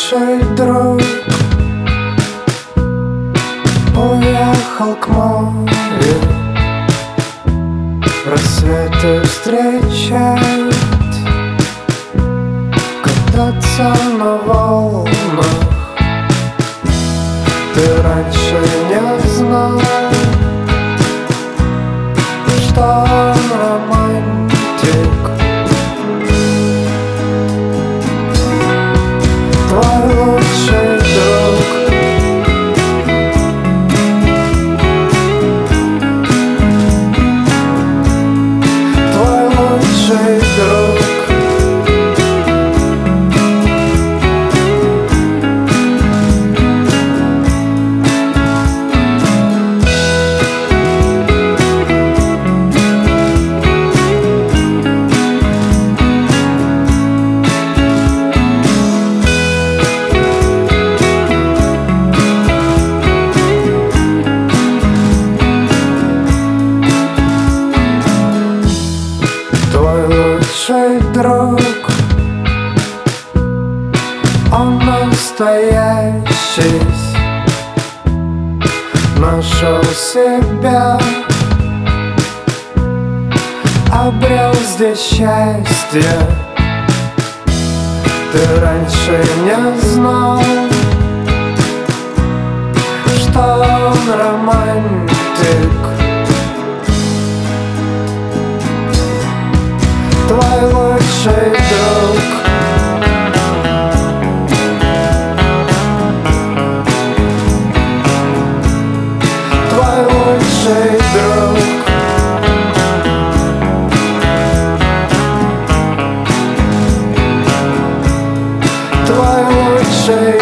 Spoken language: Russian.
лучший друг уехал к морю, рассветы встречать, кататься на волнах. Ты раньше не знал, что он романтик. Твой лучший друг. Твой лучший друг. Твой лучший друг, он настоящий, нашел себя, обрел здесь счастье. Ты раньше не знал, что он романтик. Твой лучший друг. Твой лучший друг. Твой лучший